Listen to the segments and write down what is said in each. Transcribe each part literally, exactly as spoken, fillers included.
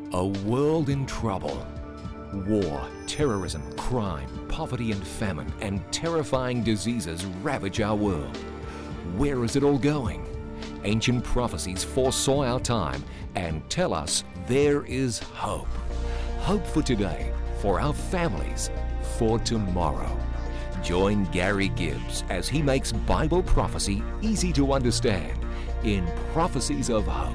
A world in trouble. War, terrorism, crime, poverty and famine, and terrifying diseases ravage our world. Where is it all going? Ancient prophecies foresaw our time and tell us there is hope. Hope for today, for our families, for tomorrow. Join Gary Gibbs as he makes Bible prophecy easy to understand in Prophecies of Hope.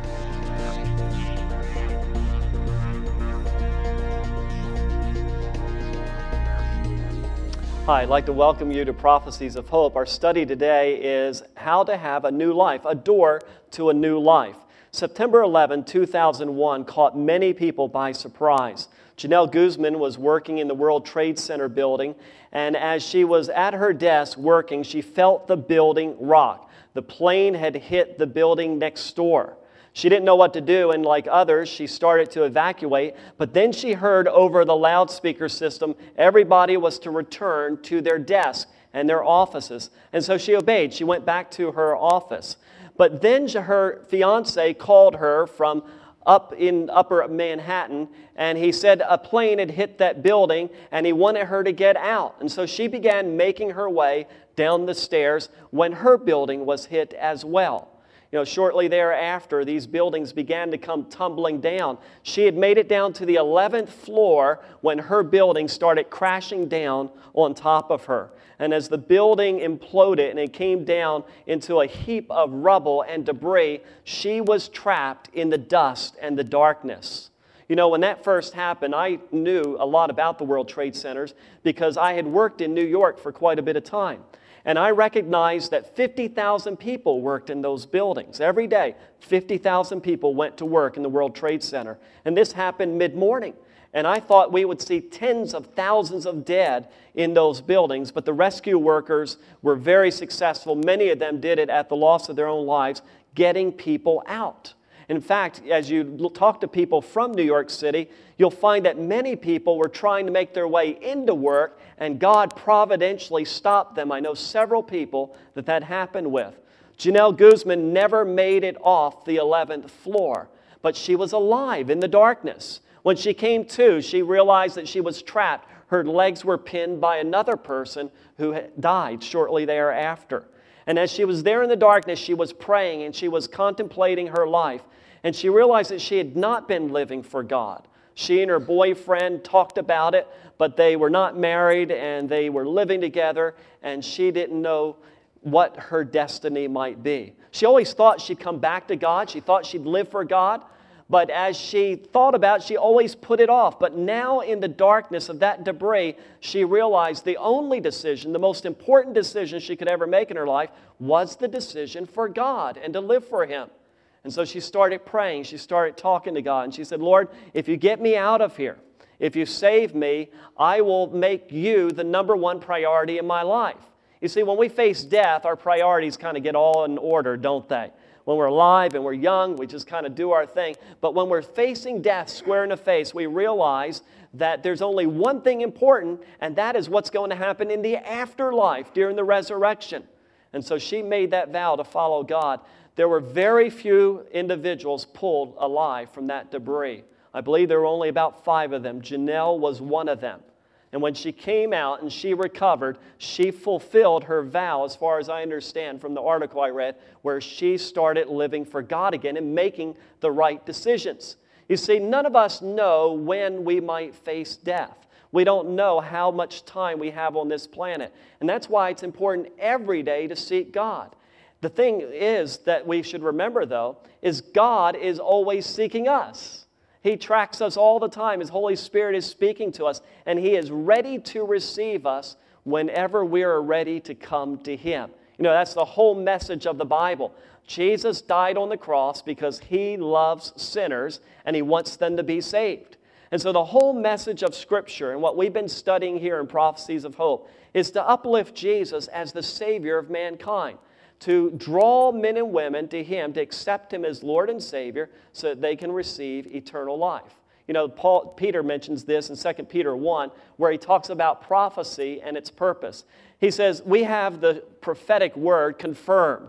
Hi, I'd like to welcome you to Prophecies of Hope. Our study today is how to have a new life, a door to a new life. September eleventh, two thousand one caught many people by surprise. Janelle Guzman was working in the World Trade Center building, and as she was at her desk working, she felt the building rock. The plane had hit the building next door. She didn't know what to do, and like others, she started to evacuate, but then she heard over the loudspeaker system everybody was to return to their desk and their offices. And so she obeyed. She went back to her office. But then her fiance called her from up in upper Manhattan, and he said a plane had hit that building, and he wanted her to get out. And so she began making her way down the stairs when her building was hit as well. You know, shortly thereafter, these buildings began to come tumbling down. She had made it down to the eleventh floor when her building started crashing down on top of her. And as the building imploded and it came down into a heap of rubble and debris, she was trapped in the dust and the darkness. You know, when that first happened, I knew a lot about the World Trade Centers because I had worked in New York for quite a bit of time. And I recognized that fifty thousand people worked in those buildings. Every day, fifty thousand people went to work in the World Trade Center. And this happened mid-morning. And I thought we would see tens of thousands of dead in those buildings. But the rescue workers were very successful. Many of them did it at the loss of their own lives, getting people out. In fact, as you talk to people from New York City, you'll find that many people were trying to make their way into work, and God providentially stopped them. I know several people that that happened with. Janelle Guzman never made it off the eleventh floor, but she was alive in the darkness. When she came to, she realized that she was trapped. Her legs were pinned by another person who had died shortly thereafter. And as she was there in the darkness, she was praying and she was contemplating her life. And she realized that she had not been living for God. She and her boyfriend talked about it, but they were not married and they were living together, and she didn't know what her destiny might be. She always thought she'd come back to God. She thought she'd live for God. But as she thought about it, she always put it off. But now in the darkness of that debris, she realized the only decision, the most important decision she could ever make in her life was the decision for God and to live for Him. And so she started praying. She started talking to God. And she said, Lord, if you get me out of here, if you save me, I will make you the number one priority in my life. You see, when we face death, our priorities kind of get all in order, don't they? When we're alive and we're young, we just kind of do our thing. But when we're facing death square in the face, we realize that there's only one thing important, and that is what's going to happen in the afterlife during the resurrection. And so she made that vow to follow God. There were very few individuals pulled alive from that debris. I believe there were only about five of them. Janelle was one of them. And when she came out and she recovered, she fulfilled her vow, as far as I understand from the article I read, where she started living for God again and making the right decisions. You see, none of us know when we might face death. We don't know how much time we have on this planet. And that's why it's important every day to seek God. The thing is that we should remember, though, is God is always seeking us. He tracks us all the time. His Holy Spirit is speaking to us, and He is ready to receive us whenever we are ready to come to Him. You know, that's the whole message of the Bible. Jesus died on the cross because He loves sinners, and He wants them to be saved. And so the whole message of Scripture and what we've been studying here in Prophecies of Hope is to uplift Jesus as the Savior of mankind, to draw men and women to Him, to accept Him as Lord and Savior so that they can receive eternal life. You know, Paul, Peter mentions this in Second Peter one, where he talks about prophecy and its purpose. He says, we have the prophetic word confirmed,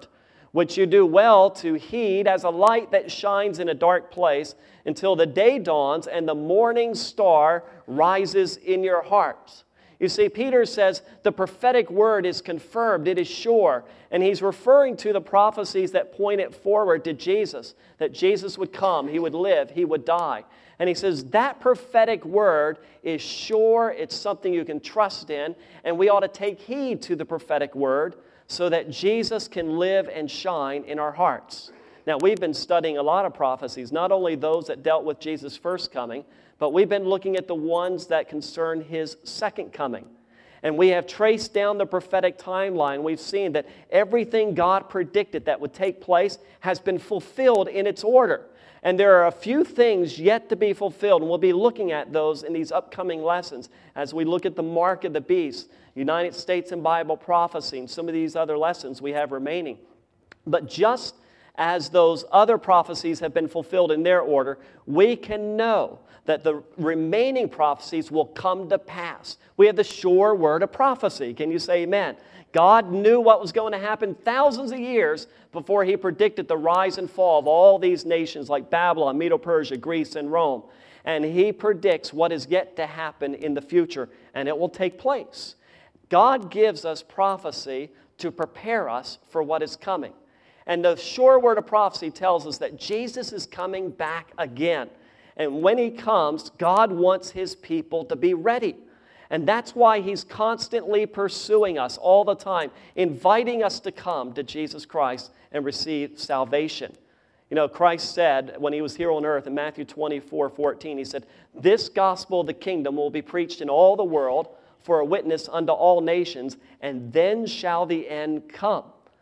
which you do well to heed as a light that shines in a dark place until the day dawns and the morning star rises in your hearts. You see, Peter says the prophetic word is confirmed, it is sure, and he's referring to the prophecies that point it forward to Jesus, that Jesus would come, he would live, he would die. And he says that prophetic word is sure, it's something you can trust in, and we ought to take heed to the prophetic word so that Jesus can live and shine in our hearts. Now, we've been studying a lot of prophecies, not only those that dealt with Jesus' first coming, but we've been looking at the ones that concern his second coming. And we have traced down the prophetic timeline. We've seen that everything God predicted that would take place has been fulfilled in its order. And there are a few things yet to be fulfilled, and we'll be looking at those in these upcoming lessons as we look at the mark of the beast, United States and Bible prophecy, and some of these other lessons we have remaining. But just as those other prophecies have been fulfilled in their order, we can know that the remaining prophecies will come to pass. We have the sure word of prophecy. Can you say amen? God knew what was going to happen thousands of years before he predicted the rise and fall of all these nations like Babylon, Medo-Persia, Greece, and Rome. And he predicts what is yet to happen in the future, and it will take place. God gives us prophecy to prepare us for what is coming. And the sure word of prophecy tells us that Jesus is coming back again. And when he comes, God wants his people to be ready. And that's why he's constantly pursuing us all the time, inviting us to come to Jesus Christ and receive salvation. You know, Christ said when he was here on earth in Matthew twenty-four fourteen, he said, "This gospel of the kingdom will be preached in all the world for a witness unto all nations, and then shall the end come."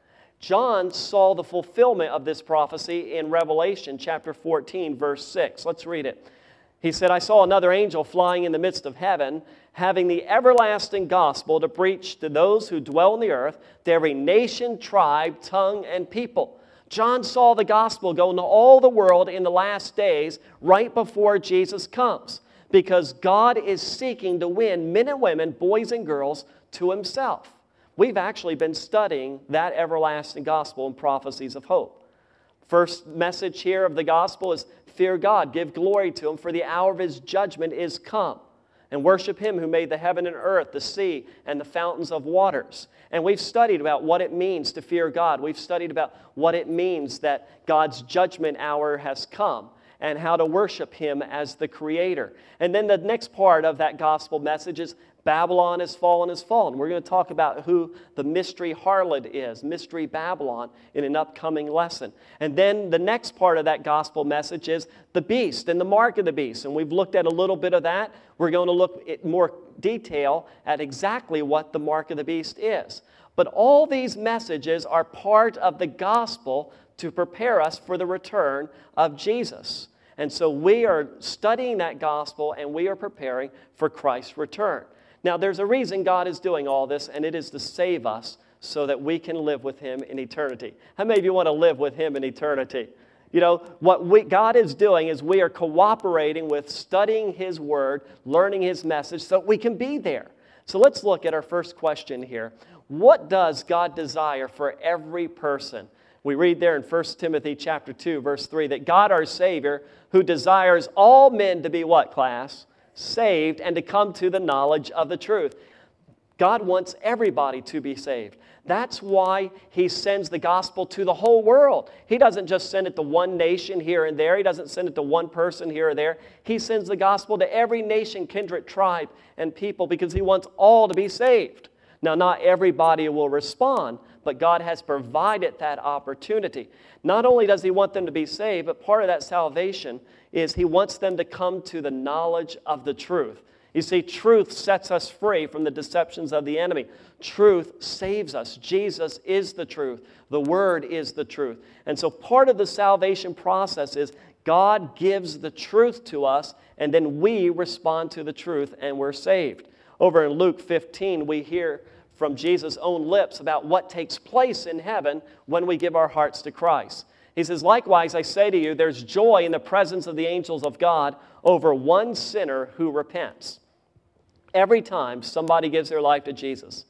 John saw the fulfillment of this prophecy in Revelation chapter fourteen, verse six. Let's read it. He said, "I saw another angel flying in the midst of heaven, having the everlasting gospel to preach to those who dwell on the earth, to every nation, tribe, tongue, and people." John saw the gospel go into all the world in the last days, right before Jesus comes, because God is seeking to win men and women, boys and girls, to himself. We've actually been studying that everlasting gospel and prophecies of hope. First message here of the gospel is fear God, give glory to him, for the hour of his judgment is come. And worship him who made the heaven and earth, the sea, and the fountains of waters. And we've studied about what it means to fear God. We've studied about what it means that God's judgment hour has come and how to worship him as the creator. And then the next part of that gospel message is Babylon has fallen, has fallen. We're going to talk about who the mystery harlot is, Mystery Babylon, in an upcoming lesson. And then the next part of that gospel message is the beast and the mark of the beast. And we've looked at a little bit of that. We're going to look in more detail at exactly what the mark of the beast is. But all these messages are part of the gospel to prepare us for the return of Jesus. And so we are studying that gospel and we are preparing for Christ's return. Now, there's a reason God is doing all this, and it is to save us so that we can live with him in eternity. How many of you want to live with him in eternity? You know, what we, God is doing is we are cooperating with studying his word, learning his message, so we can be there. So let's look at our first question here. What does God desire for every person? We read there in First Timothy chapter two, verse three, that God our Savior, who desires all men to be what, class? Saved and to come to the knowledge of the truth. God wants everybody to be saved. That's why he sends the gospel to the whole world. He doesn't just send it to one nation here and there. He doesn't send it to one person here or there. He sends the gospel to every nation, kindred, tribe, and people because he wants all to be saved. Now, not everybody will respond, but God has provided that opportunity. Not only does he want them to be saved, but part of that salvation is he wants them to come to the knowledge of the truth. You see, truth sets us free from the deceptions of the enemy. Truth saves us. Jesus is the truth. The Word is the truth. And so part of the salvation process is God gives the truth to us, and then we respond to the truth, and we're saved. Over in Luke fifteen, we hear from Jesus' own lips about what takes place in heaven when we give our hearts to Christ. He says, "Likewise, I say to you, there's joy in the presence of the angels of God over one sinner who repents." Every time somebody gives their life to Jesus,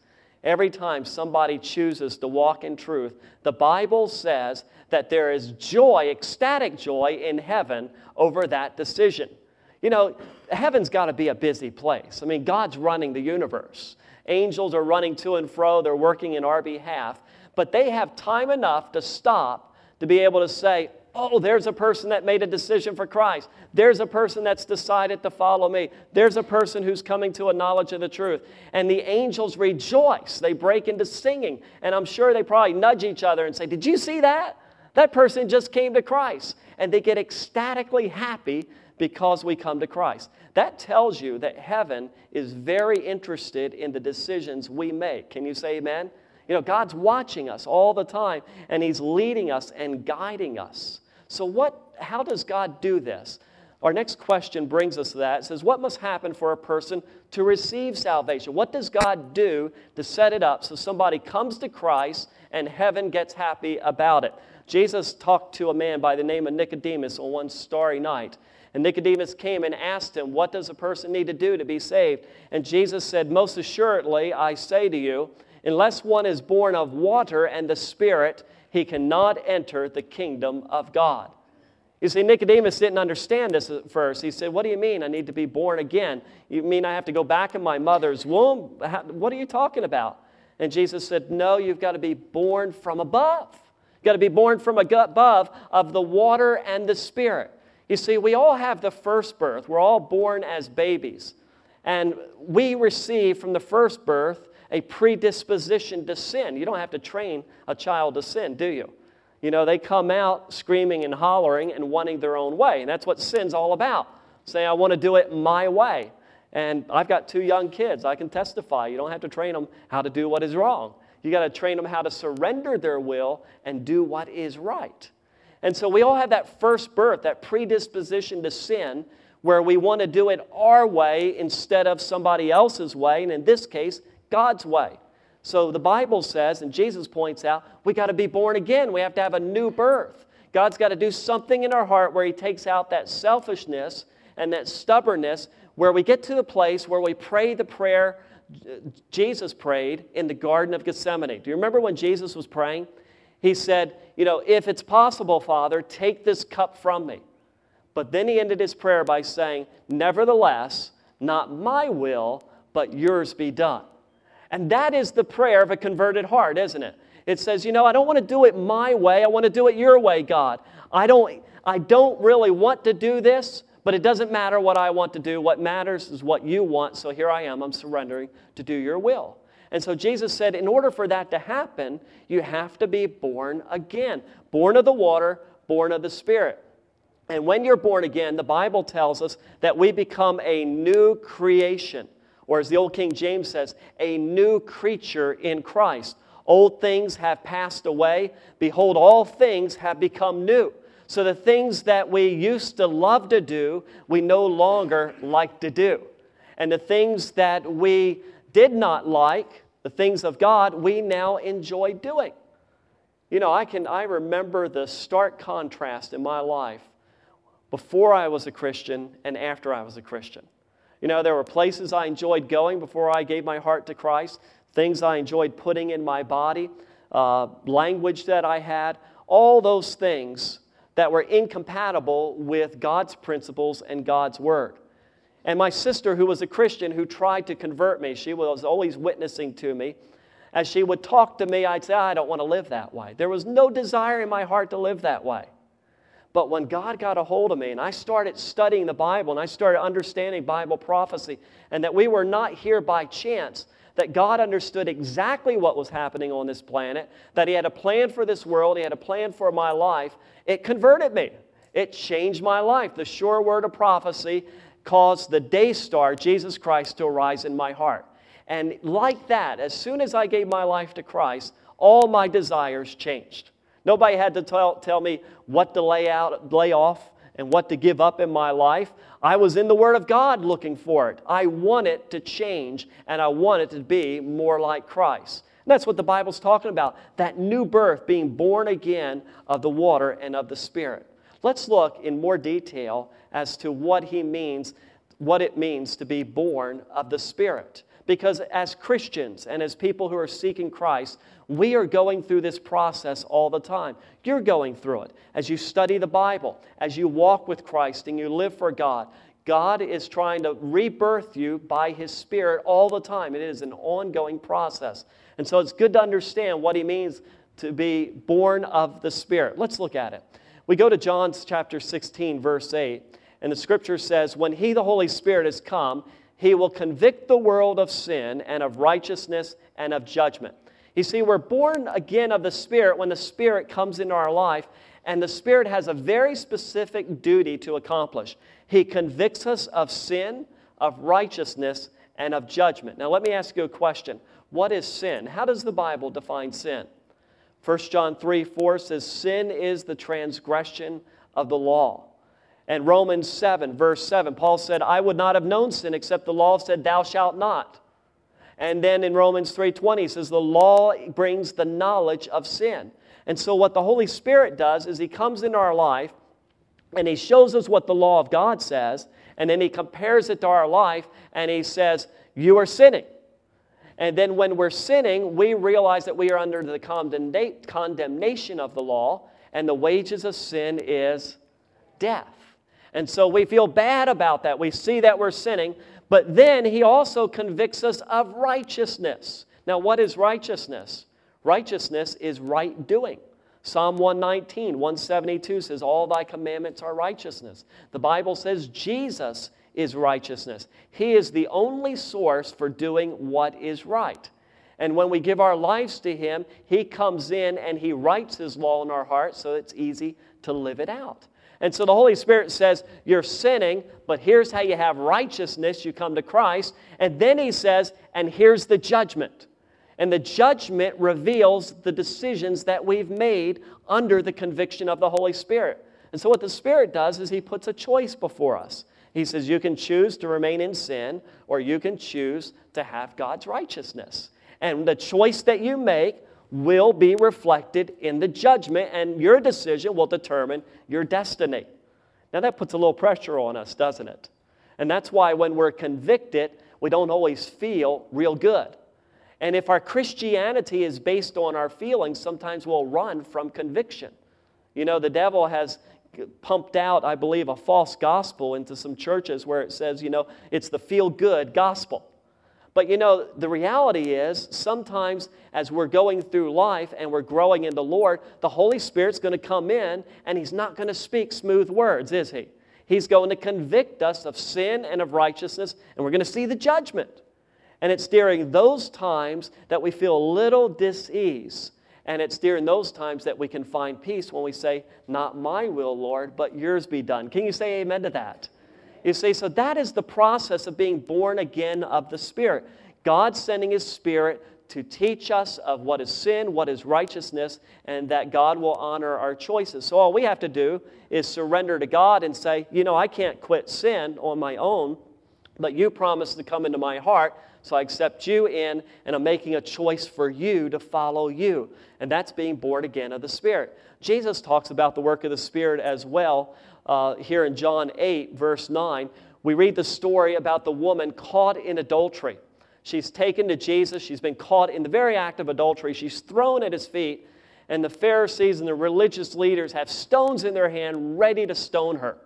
every time somebody chooses to walk in truth, the Bible says that there is joy, ecstatic joy in heaven over that decision. You know, heaven's got to be a busy place. I mean, God's running the universe. Angels are running to and fro. They're working in our behalf. But they have time enough to stop to be able to say, oh, there's a person that made a decision for Christ. There's a person that's decided to follow me. There's a person who's coming to a knowledge of the truth. And the angels rejoice. They break into singing. And I'm sure they probably nudge each other and say, did you see that? That person just came to Christ. And they get ecstatically happy because we come to Christ. That tells you that heaven is very interested in the decisions we make. Can you say amen? You know, God's watching us all the time, and He's leading us and guiding us. So what? How does God do this? Our next question brings us to that. It says, what must happen for a person to receive salvation? What does God do to set it up so somebody comes to Christ and heaven gets happy about it? Jesus talked to a man by the name of Nicodemus on one starry night. And Nicodemus came and asked him, what does a person need to do to be saved? And Jesus said, most assuredly, I say to you, unless one is born of water and the Spirit, he cannot enter the kingdom of God. You see, Nicodemus didn't understand this at first. He said, what do you mean I need to be born again? You mean I have to go back in my mother's womb? What are you talking about? And Jesus said, no, you've got to be born from above. You've got to be born from above of the water and the Spirit. You see, we all have the first birth. We're all born as babies. And we receive from the first birth a predisposition to sin. You don't have to train a child to sin, do you? You know, they come out screaming and hollering and wanting their own way. And that's what sin's all about. Say, I want to do it my way. And I've got two young kids. I can testify. You don't have to train them how to do what is wrong. You got to train them how to surrender their will and do what is right. And so we all have that first birth, that predisposition to sin, where we want to do it our way instead of somebody else's way, and in this case, God's way. So the Bible says, and Jesus points out, we got to be born again. We have to have a new birth. God's got to do something in our heart where He takes out that selfishness and that stubbornness, where we get to the place where we pray the prayer Jesus prayed in the Garden of Gethsemane. Do you remember when Jesus was praying? He said, you know, if it's possible, Father, take this cup from me. But then He ended His prayer by saying, nevertheless, not my will, but yours be done. And that is the prayer of a converted heart, isn't it? It says, you know, I don't want to do it my way. I want to do it your way, God. I don't, I don't really want to do this, but it doesn't matter what I want to do. What matters is what you want. So here I am. I'm surrendering to do your will. And so Jesus said, in order for that to happen, you have to be born again. Born of the water, born of the Spirit. And when you're born again, the Bible tells us that we become a new creation. Or as the old King James says, a new creature in Christ. Old things have passed away. Behold, all things have become new. So the things that we used to love to do, we no longer like to do. And the things that we did not like, the things of God, we now enjoy doing. You know, I can I remember the stark contrast in my life before I was a Christian and after I was a Christian. You know, there were places I enjoyed going before I gave my heart to Christ, things I enjoyed putting in my body, uh, language that I had, all those things that were incompatible with God's principles and God's Word. And my sister, who was a Christian, who tried to convert me, she was always witnessing to me. As she would talk to me, I'd say, I don't want to live that way. There was no desire in my heart to live that way. But when God got a hold of me and I started studying the Bible and I started understanding Bible prophecy and that we were not here by chance, that God understood exactly what was happening on this planet, that He had a plan for this world, He had a plan for my life, it converted me. It changed my life. The sure word of prophecy caused the day star, Jesus Christ, to arise in my heart. And like that, as soon as I gave my life to Christ, all my desires changed. Nobody had to tell, tell me what to lay out, lay off and what to give up in my life. I was in the Word of God looking for it. I want it to change, and I want it to be more like Christ. And that's what the Bible's talking about, that new birth, being born again of the water and of the Spirit. Let's look in more detail as to what he means, what it means to be born of the Spirit. Because as Christians and as people who are seeking Christ, we are going through this process all the time. You're going through it. As you study the Bible, as you walk with Christ and you live for God, God is trying to rebirth you by His Spirit all the time. It is an ongoing process. And so it's good to understand what He means to be born of the Spirit. Let's look at it. We go to John chapter sixteen, verse eight, and the Scripture says, "When He, the Holy Spirit, has come, He will convict the world of sin and of righteousness and of judgment." You see, we're born again of the Spirit when the Spirit comes into our life, and the Spirit has a very specific duty to accomplish. He convicts us of sin, of righteousness, and of judgment. Now, let me ask you a question. What is sin? How does the Bible define sin? First John three four says, "Sin is the transgression of the law." And Romans seven, verse seven, Paul said, "I would not have known sin except the law said, 'Thou shalt not.'" And then in Romans three twenty, he says, "The law brings the knowledge of sin." And so what the Holy Spirit does is He comes into our life and He shows us what the law of God says, and then He compares it to our life and He says, "You are sinning." And then when we're sinning, we realize that we are under the condemna- condemnation of the law, and the wages of sin is death. And so we feel bad about that. We see that we're sinning, but then He also convicts us of righteousness. Now, what is righteousness? Righteousness is right doing. Psalm one nineteen, one seventy-two says, "All Thy commandments are righteousness." The Bible says Jesus is righteousness. He is the only source for doing what is right. And when we give our lives to Him, He comes in and He writes His law in our hearts so it's easy to live it out. And so the Holy Spirit says, you're sinning, but here's how you have righteousness. You come to Christ. And then He says, and here's the judgment. And the judgment reveals the decisions that we've made under the conviction of the Holy Spirit. And so what the Spirit does is He puts a choice before us. He says you can choose to remain in sin, or you can choose to have God's righteousness. And the choice that you make will be reflected in the judgment, and your decision will determine your destiny. Now that puts a little pressure on us, doesn't it? And that's why when we're convicted, we don't always feel real good. And if our Christianity is based on our feelings, sometimes we'll run from conviction. You know, the devil has pumped out, I believe, a false gospel into some churches where it says, you know, it's the feel-good gospel. But, you know, the reality is sometimes as we're going through life and we're growing in the Lord, the Holy Spirit's going to come in and He's not going to speak smooth words, is He? He's going to convict us of sin and of righteousness, and we're going to see the judgment. And it's during those times that we feel a little dis-ease. And it's during those times that we can find peace when we say, "Not my will, Lord, but yours be done." Can you say amen to that? You see, so that is the process of being born again of the Spirit. God sending His Spirit to teach us of what is sin, what is righteousness, and that God will honor our choices. So all we have to do is surrender to God and say, you know, I can't quit sin on my own, but you promised to come into my heart, so I accept you in, and I'm making a choice for you to follow you. And that's being born again of the Spirit. Jesus talks about the work of the Spirit as well. Uh, here in John eight, verse nine, we read the story about the woman caught in adultery. She's taken to Jesus. She's been caught in the very act of adultery. She's thrown at His feet, and the Pharisees and the religious leaders have stones in their hand ready to stone her.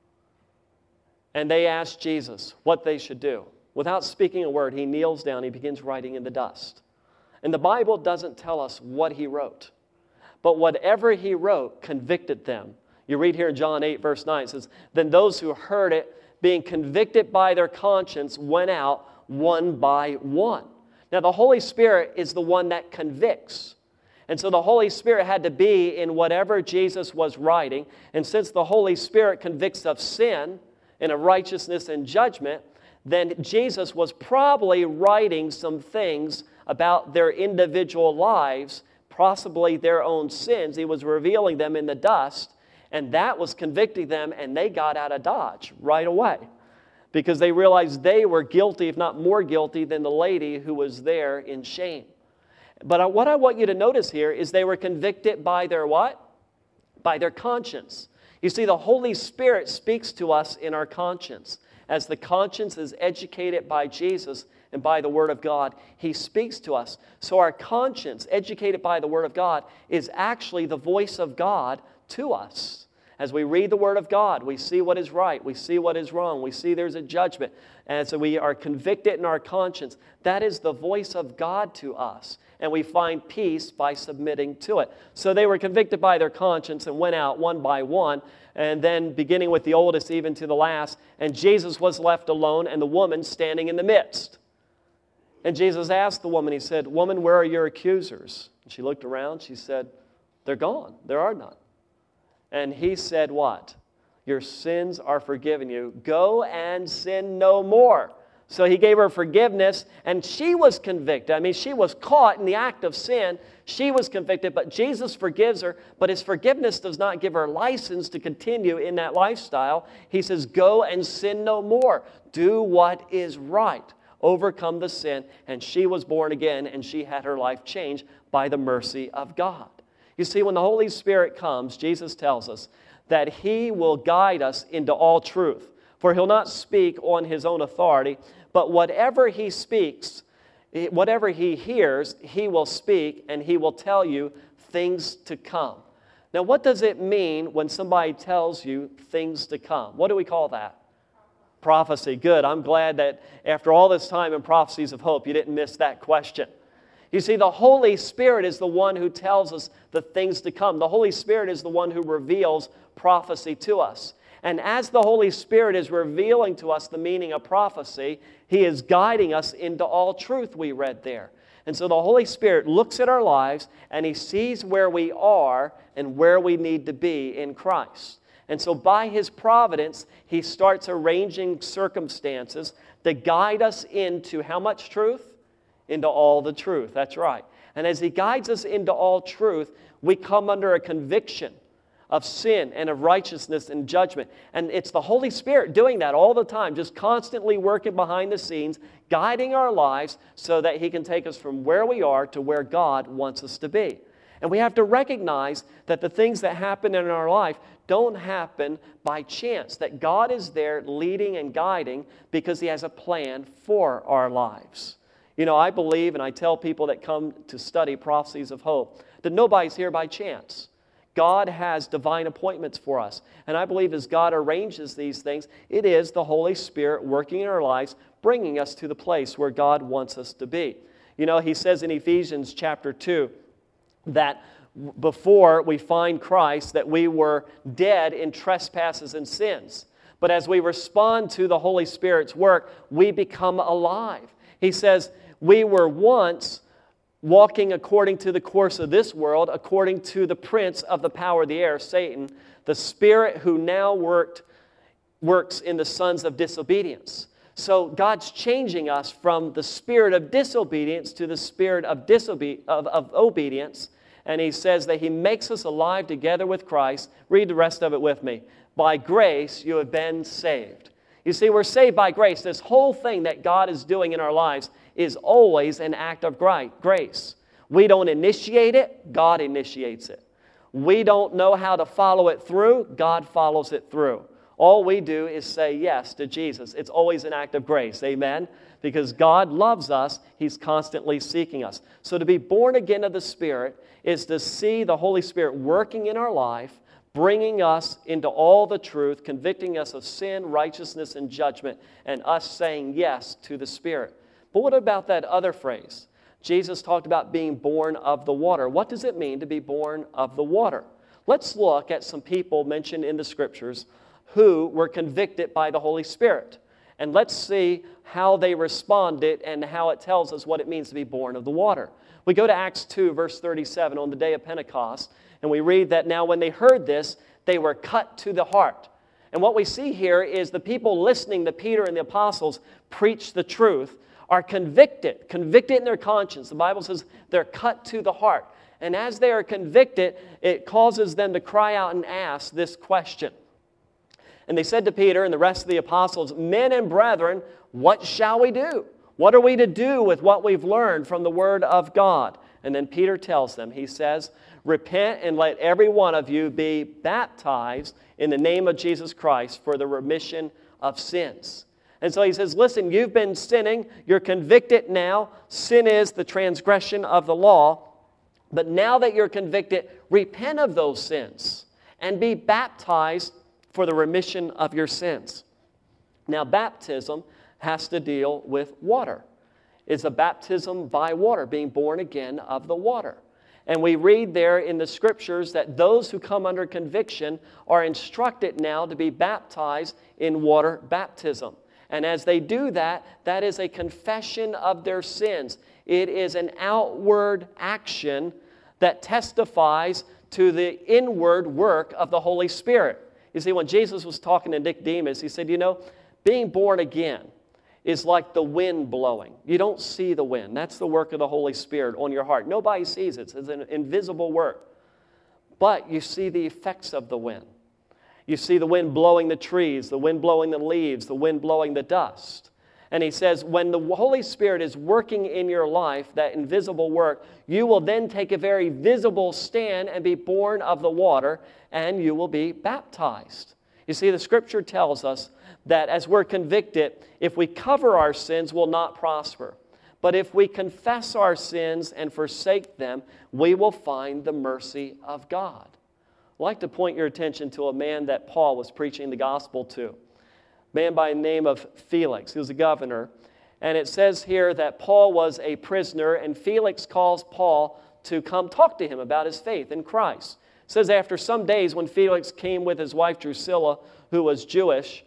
And they ask Jesus what they should do. Without speaking a word, He kneels down. He begins writing in the dust. And the Bible doesn't tell us what He wrote. But whatever He wrote convicted them. You read here in John eight, verse nine, it says, "Then those who heard it, being convicted by their conscience, went out one by one." Now, the Holy Spirit is the one that convicts. And so the Holy Spirit had to be in whatever Jesus was writing. And since the Holy Spirit convicts of sin and of righteousness and judgment, then Jesus was probably writing some things about their individual lives, possibly their own sins. He was revealing them in the dust, and that was convicting them, and they got out of Dodge right away because they realized they were guilty, if not more guilty, than the lady who was there in shame. But what I want you to notice here is they were convicted by their what? By their conscience. You see, the Holy Spirit speaks to us in our conscience. As the conscience is educated by Jesus and by the Word of God, He speaks to us. So our conscience, educated by the Word of God, is actually the voice of God to us. As we read the Word of God, we see what is right, we see what is wrong, we see there's a judgment, and so we are convicted in our conscience. That is the voice of God to us, and we find peace by submitting to it. So they were convicted by their conscience and went out one by one, and then beginning with the oldest even to the last, and Jesus was left alone and the woman standing in the midst. And Jesus asked the woman, He said, "Woman, where are your accusers?" And she looked around, she said, "They're gone, there are none." And He said what? "Your sins are forgiven you. Go and sin no more." So He gave her forgiveness, and she was convicted. I mean, she was caught in the act of sin. She was convicted, but Jesus forgives her. But His forgiveness does not give her license to continue in that lifestyle. He says, go and sin no more. Do what is right. Overcome the sin. And she was born again, and she had her life changed by the mercy of God. You see, when the Holy Spirit comes, Jesus tells us that He will guide us into all truth. For He'll not speak on His own authority, but whatever He speaks, whatever He hears, He will speak, and He will tell you things to come. Now, what does it mean when somebody tells you things to come? What do we call that? Prophecy. Good. I'm glad that after all this time in Prophecies of Hope, you didn't miss that question. You see, the Holy Spirit is the one who tells us the things to come. The Holy Spirit is the one who reveals prophecy to us. And as the Holy Spirit is revealing to us the meaning of prophecy, He is guiding us into all truth, we read there. And so the Holy Spirit looks at our lives and He sees where we are and where we need to be in Christ. And so by His providence, He starts arranging circumstances to guide us into how much truth? Into all the truth. That's right. And as He guides us into all truth, we come under a conviction of sin and of righteousness and judgment. And it's the Holy Spirit doing that all the time, just constantly working behind the scenes, guiding our lives so that He can take us from where we are to where God wants us to be. And we have to recognize that the things that happen in our life don't happen by chance, that God is there leading and guiding because He has a plan for our lives. You know, I believe, and I tell people that come to study Prophecies of Hope, that nobody's here by chance. God has divine appointments for us. And I believe as God arranges these things, it is the Holy Spirit working in our lives, bringing us to the place where God wants us to be. You know, He says in Ephesians chapter two that before we find Christ, that we were dead in trespasses and sins. But as we respond to the Holy Spirit's work, we become alive. He says, we were once walking according to the course of this world, according to the prince of the power of the air, Satan, the spirit who now worked, works in the sons of disobedience. So God's changing us from the spirit of disobedience to the spirit of, disobe- of, of obedience. And He says that He makes us alive together with Christ. Read the rest of it with me. By grace you have been saved. You see, we're saved by grace. This whole thing that God is doing in our lives is always an act of grace. We don't initiate it, God initiates it. We don't know how to follow it through, God follows it through. All we do is say yes to Jesus. It's always an act of grace, amen? Because God loves us, He's constantly seeking us. So to be born again of the Spirit is to see the Holy Spirit working in our life, bringing us into all the truth, convicting us of sin, righteousness, and judgment, and us saying yes to the Spirit. But what about that other phrase? Jesus talked about being born of the water. What does it mean to be born of the water? Let's look at some people mentioned in the Scriptures who were convicted by the Holy Spirit. And let's see how they responded and how it tells us what it means to be born of the water. We go to Acts two, verse thirty-seven, on the day of Pentecost, and we read that now when they heard this, they were cut to the heart. And what we see here is the people listening to Peter and the apostles preach the truth are convicted, convicted in their conscience. The Bible says they're cut to the heart. And as they are convicted, it causes them to cry out and ask this question. And they said to Peter and the rest of the apostles, "Men and brethren, what shall we do? What are we to do with what we've learned from the Word of God?" And then Peter tells them, he says, Repent and let every one of you be baptized in the name of Jesus Christ for the remission of sins. And so he says, listen, you've been sinning. You're convicted now. Sin is the transgression of the law. But now that you're convicted, repent of those sins and be baptized for the remission of your sins. Now, baptism has to deal with water. It's a baptism by water, being born again of the water. And we read there in the Scriptures that those who come under conviction are instructed now to be baptized in water baptism. And as they do that, that is a confession of their sins. It is an outward action that testifies to the inward work of the Holy Spirit. You see, when Jesus was talking to Nicodemus, he said, you know, being born again is like the wind blowing. You don't see the wind. That's the work of the Holy Spirit on your heart. Nobody sees it. It's an invisible work. But you see the effects of the wind. You see the wind blowing the trees, the wind blowing the leaves, the wind blowing the dust. And he says, when the Holy Spirit is working in your life, that invisible work, you will then take a very visible stand and be born of the water, and you will be baptized. You see, the Scripture tells us that as we're convicted, if we cover our sins, we'll not prosper. But if we confess our sins and forsake them, we will find the mercy of God. I'd like to point your attention to a man that Paul was preaching the gospel to. A man by the name of Felix. He was a governor. And it says here that Paul was a prisoner, and Felix calls Paul to come talk to him about his faith in Christ. It says after some days when Felix came with his wife Drusilla, who was Jewish,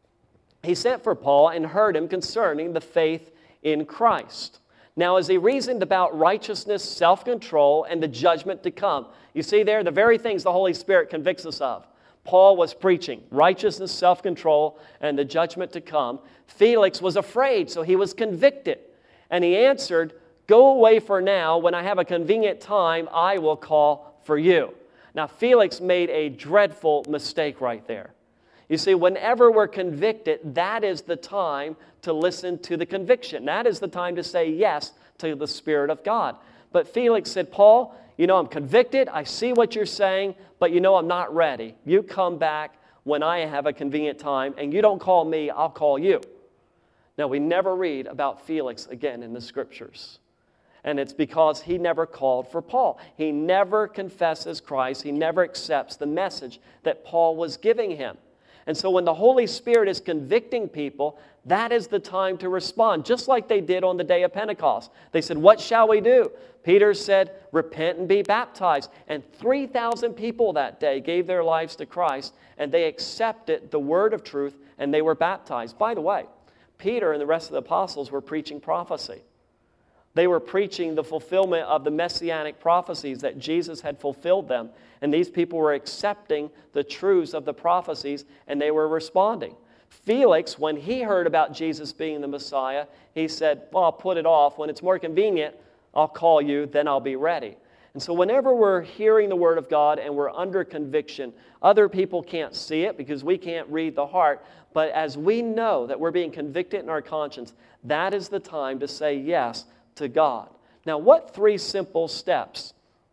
he sent for Paul and heard him concerning the faith in Christ. Now, as he reasoned about righteousness, self-control, and the judgment to come, you see there the very things the Holy Spirit convicts us of. Paul was preaching righteousness, self-control, and the judgment to come. Felix was afraid, so he was convicted. And he answered, "Go away for now. When I have a convenient time, I will call for you." Now, Felix made a dreadful mistake right there. You see, whenever we're convicted, that is the time to listen to the conviction. That is the time to say yes to the Spirit of God. But Felix said, "Paul, you know, I'm convicted. I see what you're saying, but you know I'm not ready. You come back when I have a convenient time, and you don't call me, I'll call you." Now, we never read about Felix again in the Scriptures. And it's because he never called for Paul. He never confesses Christ. He never accepts the message that Paul was giving him. And so when the Holy Spirit is convicting people, that is the time to respond, just like they did on the day of Pentecost. They said, "What shall we do?" Peter said, "Repent and be baptized." And three thousand people that day gave their lives to Christ, and they accepted the word of truth, and they were baptized. By the way, Peter and the rest of the apostles were preaching prophecy. They were preaching the fulfillment of the messianic prophecies that Jesus had fulfilled them. And these people were accepting the truths of the prophecies, and they were responding. Felix, when he heard about Jesus being the Messiah, he said, "Well, I'll put it off. When it's more convenient, I'll call you, then I'll be ready." And so whenever we're hearing the Word of God and we're under conviction, other people can't see it because we can't read the heart. But as we know that we're being convicted in our conscience, that is the time to say yes to God. Now, what three simple steps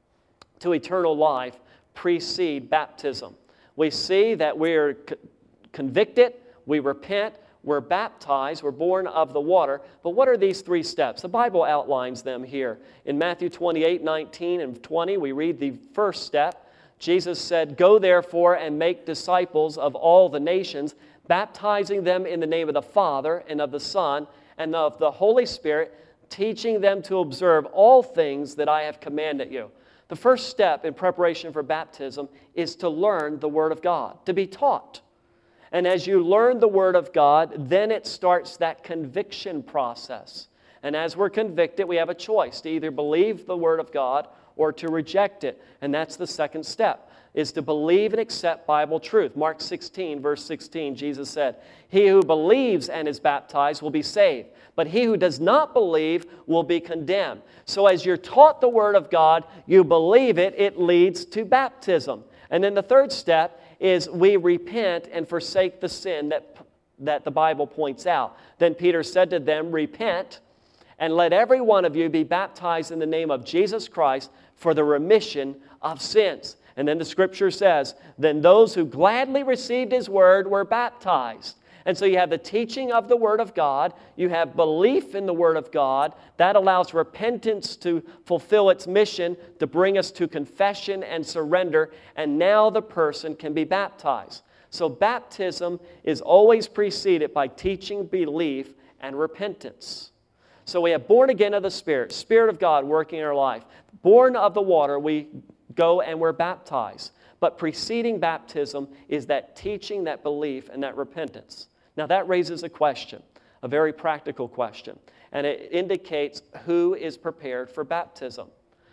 to eternal life precede baptism? We see that we're c- convicted, we repent, we're baptized, we're born of the water. But what are these three steps? The Bible outlines them here. In Matthew twenty-eight, nineteen, and twenty, we read the first step. Jesus said, "Go therefore and make disciples of all the nations, baptizing them in the name of the Father and of the Son and of the Holy Spirit, teaching them to observe all things that I have commanded you." The first step in preparation for baptism is to learn the Word of God, to be taught. And as you learn the Word of God, then it starts that conviction process. And as we're convicted, we have a choice to either believe the Word of God or to reject it. And that's the second step, is to believe and accept Bible truth. Mark sixteen, verse sixteen, Jesus said, "He who believes and is baptized will be saved, but he who does not believe will be condemned." So as you're taught the Word of God, you believe it, it leads to baptism. And then the third step is we repent and forsake the sin that, that the Bible points out. Then Peter said to them, "Repent, and let every one of you be baptized in the name of Jesus Christ for the remission of sins. And then the Scripture says, then those who gladly received His word were baptized. And so you have the teaching of the Word of God. You have belief in the Word of God. That allows repentance to fulfill its mission, to bring us to confession and surrender. And now the person can be baptized. So baptism is always preceded by teaching, belief, and repentance. So we have born again of the Spirit, Spirit of God working in our life. Born of the water, we go and we're baptized. But preceding baptism is that teaching, that belief, and that repentance. Now that raises a question, a very practical question, and it indicates who is prepared for baptism.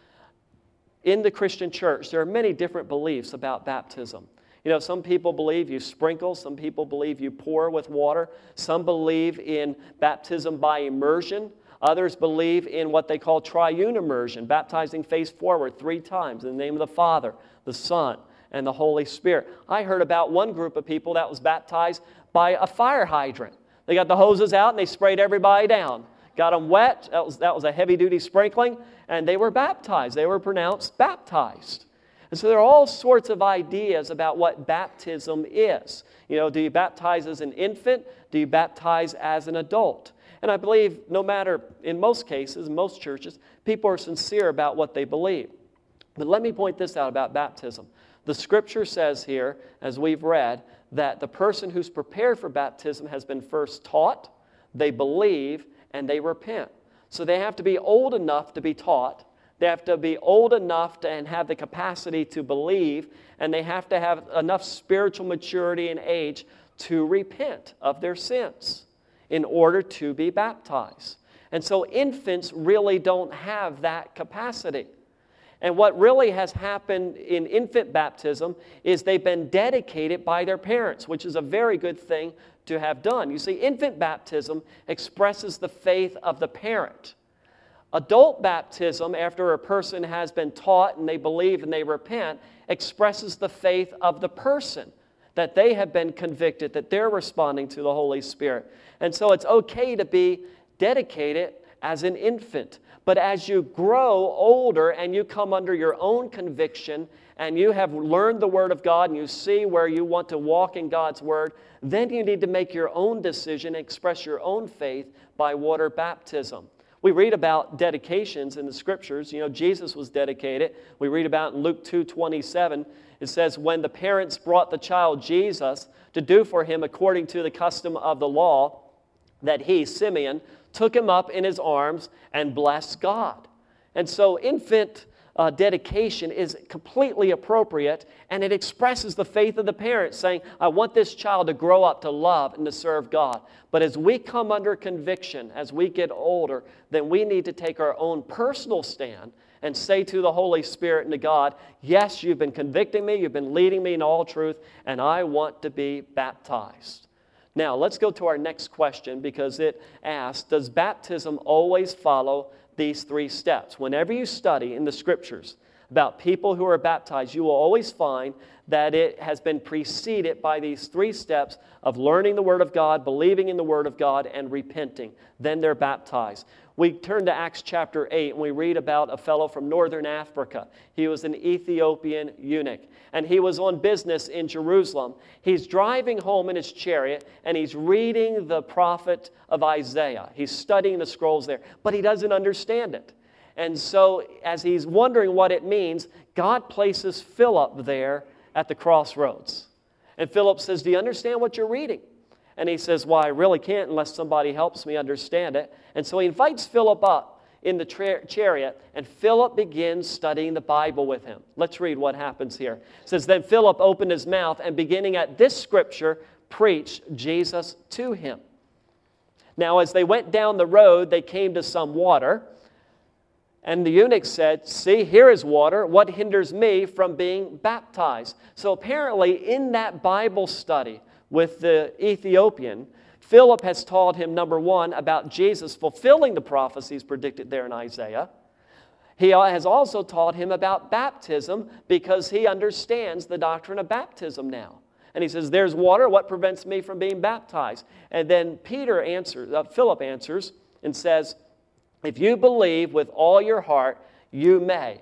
In the Christian church, there are many different beliefs about baptism. You know, some people believe you sprinkle, some people believe you pour with water, some believe in baptism by immersion, others believe in what they call triune immersion, baptizing face forward three times in the name of the Father, the Son, and the Holy Spirit. I heard about one group of people that was baptized by a fire hydrant. They got the hoses out and they sprayed everybody down. Got them wet. That was, that was a heavy-duty sprinkling. And they were baptized. They were pronounced baptized. And so there are all sorts of ideas about what baptism is. You know, do you baptize as an infant? Do you baptize as an adult? And I believe no matter, in most cases, in most churches, people are sincere about what they believe. But let me point this out about baptism. The Scripture says here, as we've read, that the person who's prepared for baptism has been first taught, they believe, and they repent. So they have to be old enough to be taught. They have to be old enough to, and have the capacity to believe, and they have to have enough spiritual maturity and age to repent of their sins in order to be baptized. And so infants really don't have that capacity. And what really has happened in infant baptism is they've been dedicated by their parents, which is a very good thing to have done. You see, infant baptism expresses the faith of the parent. Adult baptism, after a person has been taught and they believe and they repent, expresses the faith of the person, that they have been convicted, that they're responding to the Holy Spirit. And so it's okay to be dedicated as an infant. But as you grow older and you come under your own conviction and you have learned the Word of God and you see where you want to walk in God's Word, then you need to make your own decision, express your own faith by water baptism. We read about dedications in the Scriptures. You know, Jesus was dedicated. We read about in Luke two twenty-seven. It says, when the parents brought the child Jesus to do for him according to the custom of the law, that he, Simeon, took him up in his arms and blessed God. And so infant uh, dedication is completely appropriate, and it expresses the faith of the parents, saying, I want this child to grow up to love and to serve God. But as we come under conviction, as we get older, then we need to take our own personal stand and say to the Holy Spirit and to God, yes, you've been convicting me, you've been leading me in all truth, and I want to be baptized. Now, let's go to our next question, because it asks, does baptism always follow these three steps? Whenever you study in the Scriptures about people who are baptized, you will always find that it has been preceded by these three steps of learning the Word of God, believing in the Word of God, and repenting. Then they're baptized. We turn to Acts chapter eight, and we read about a fellow from northern Africa. He was an Ethiopian eunuch, and he was on business in Jerusalem. He's driving home in his chariot, and he's reading the prophet of Isaiah. He's studying the scrolls there, but he doesn't understand it. And so as he's wondering what it means, God places Philip there at the crossroads. And Philip says, do you understand what you're reading? And he says, well, I really can't unless somebody helps me understand it. And so he invites Philip up in the tra- chariot, and Philip begins studying the Bible with him. Let's read what happens here. It says, then Philip opened his mouth, and beginning at this scripture, preached Jesus to him. Now, as they went down the road, they came to some water. And the eunuch said, see, here is water. What hinders me from being baptized? So apparently in that Bible study with the Ethiopian, Philip has taught him, number one, about Jesus fulfilling the prophecies predicted there in Isaiah. He has also taught him about baptism because he understands the doctrine of baptism now. And he says, there's water. What prevents me from being baptized? And then Peter answers, uh, Philip answers and says, if you believe with all your heart, you may.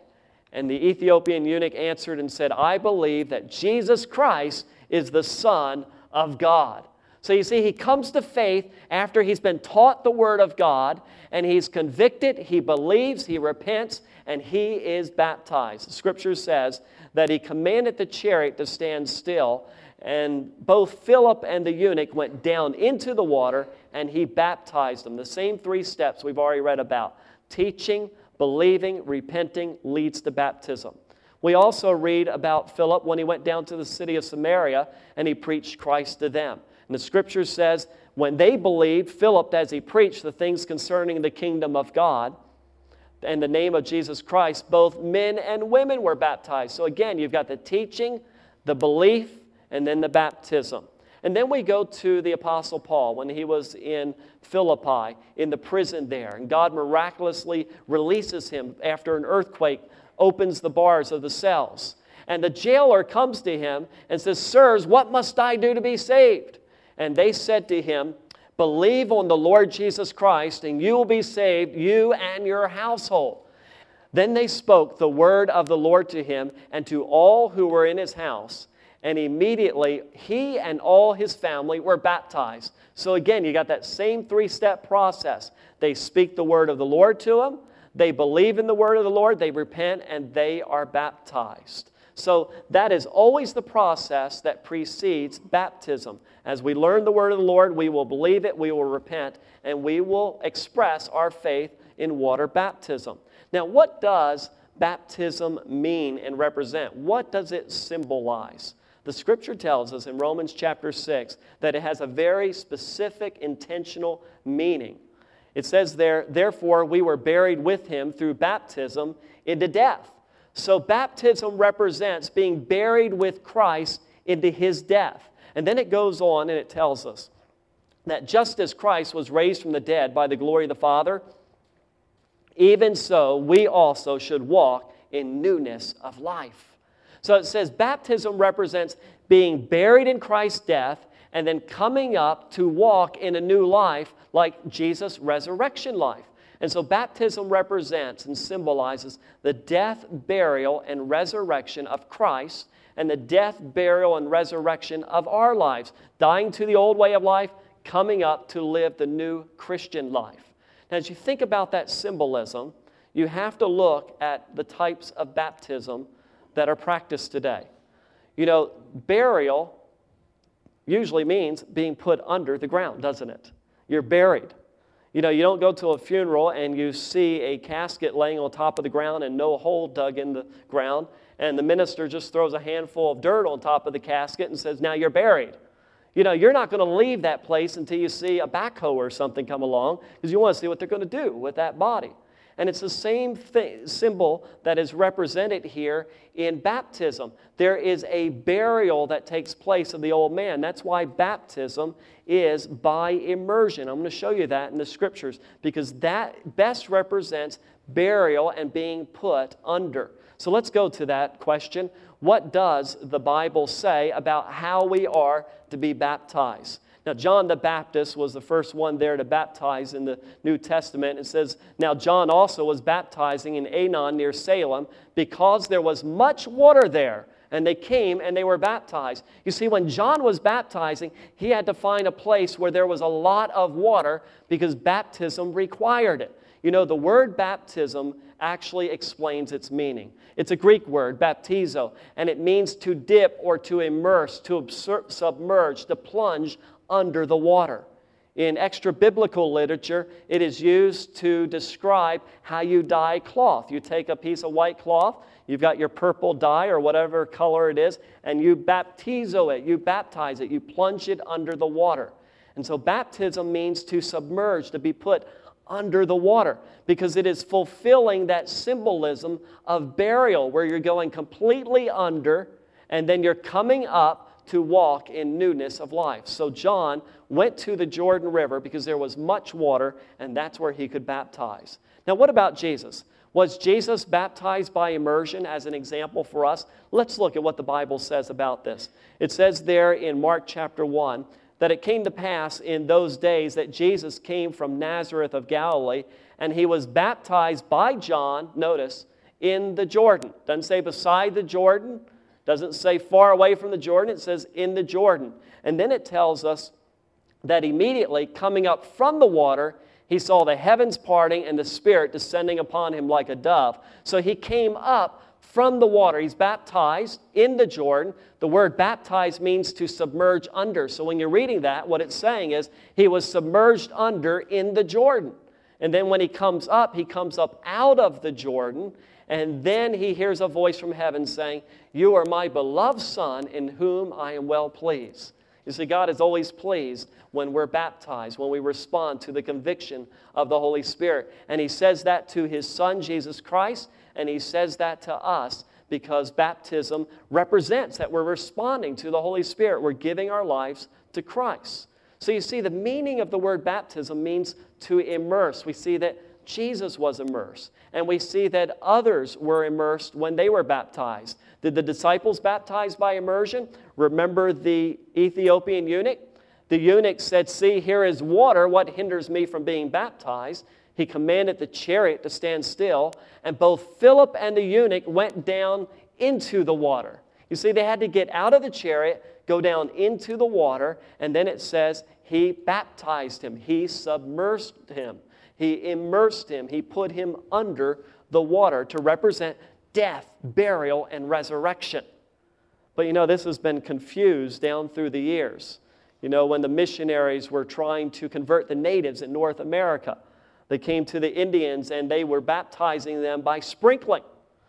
And the Ethiopian eunuch answered and said, I believe that Jesus Christ is the Son of God. So you see, he comes to faith after he's been taught the Word of God, and he's convicted, he believes, he repents, and he is baptized. The Scripture says that he commanded the chariot to stand still, and both Philip and the eunuch went down into the water, and he baptized them. The same three steps we've already read about. Teaching, believing, repenting leads to baptism. We also read about Philip when he went down to the city of Samaria and he preached Christ to them. And the Scripture says when they believed Philip as he preached the things concerning the kingdom of God and the name of Jesus Christ, both men and women were baptized. So again, you've got the teaching, the belief, and then the baptism. And then we go to the Apostle Paul when he was in Philippi, in the prison there. And God miraculously releases him after an earthquake opens the bars of the cells. And the jailer comes to him and says, Sirs, what must I do to be saved? And they said to him, Believe on the Lord Jesus Christ, and you will be saved, you and your household. Then they spoke the word of the Lord to him and to all who were in his house. And immediately, he and all his family were baptized. So again, you got that same three-step process. They speak the word of the Lord to him. They believe in the word of the Lord. They repent, and they are baptized. So that is always the process that precedes baptism. As we learn the word of the Lord, we will believe it, we will repent, and we will express our faith in water baptism. Now, what does baptism mean and represent? What does it symbolize? The Scripture tells us in Romans chapter six that it has a very specific, intentional meaning. It says there, Therefore we were buried with him through baptism into death. So baptism represents being buried with Christ into his death. And then it goes on and it tells us that just as Christ was raised from the dead by the glory of the Father, even so we also should walk in newness of life. So it says baptism represents being buried in Christ's death and then coming up to walk in a new life like Jesus' resurrection life. And so baptism represents and symbolizes the death, burial, and resurrection of Christ and the death, burial, and resurrection of our lives, dying to the old way of life, coming up to live the new Christian life. Now, as you think about that symbolism, you have to look at the types of baptism that are practiced today. You know, burial usually means being put under the ground, doesn't it? You're buried. You know, you don't go to a funeral and you see a casket laying on top of the ground and no hole dug in the ground, and the minister just throws a handful of dirt on top of the casket and says, now you're buried. You know, you're not going to leave that place until you see a backhoe or something come along because you want to see what they're going to do with that body. And it's the same thing, symbol that is represented here in baptism. There is a burial that takes place of the old man. That's why baptism is by immersion. I'm going to show you that in the Scriptures because that best represents burial and being put under. So let's go to that question. What does the Bible say about how we are to be baptized? Now, John the Baptist was the first one there to baptize in the New Testament. It says, now John also was baptizing in Aenon near Salem because there was much water there. And they came and they were baptized. You see, when John was baptizing, he had to find a place where there was a lot of water because baptism required it. You know, the word baptism actually explains its meaning. It's a Greek word, baptizo, and it means to dip or to immerse, to absur- submerge, to plunge under the water. In extra-biblical literature, it is used to describe how you dye cloth. You take a piece of white cloth, you've got your purple dye or whatever color it is, and you baptizo it, you baptize it, you plunge it under the water. And so baptism means to submerge, to be put under the water, because it is fulfilling that symbolism of burial where you're going completely under and then you're coming up to walk in newness of life. So John went to the Jordan River because there was much water, and that's where he could baptize. Now, what about Jesus? Was Jesus baptized by immersion as an example for us? Let's look at what the Bible says about this. It says there in Mark chapter one that it came to pass in those days that Jesus came from Nazareth of Galilee, and he was baptized by John, notice, in the Jordan. Doesn't say beside the Jordan. Doesn't say far away from the Jordan. It says in the Jordan. And then it tells us that immediately coming up from the water, he saw the heavens parting and the Spirit descending upon him like a dove. So he came up from the water. He's baptized in the Jordan. The word baptized means to submerge under. So when you're reading that, what it's saying is he was submerged under in the Jordan. And then when he comes up, he comes up out of the Jordan. And then he hears a voice from heaven saying, "You are my beloved Son, in whom I am well pleased." You see, God is always pleased when we're baptized, when we respond to the conviction of the Holy Spirit. And he says that to his Son, Jesus Christ, and he says that to us because baptism represents that we're responding to the Holy Spirit. We're giving our lives to Christ. So you see, the meaning of the word baptism means to immerse. We see that Jesus was immersed, and we see that others were immersed when they were baptized. Did the disciples baptize by immersion? Remember the Ethiopian eunuch? The eunuch said, "See, here is water. What hinders me from being baptized?" He commanded the chariot to stand still, and both Philip and the eunuch went down into the water. You see, they had to get out of the chariot, go down into the water, and then it says he baptized him. He submersed him. He immersed him. He put him under the water to represent death, burial, and resurrection. But you know, this has been confused down through the years. You know, when the missionaries were trying to convert the natives in North America, they came to the Indians and they were baptizing them by sprinkling.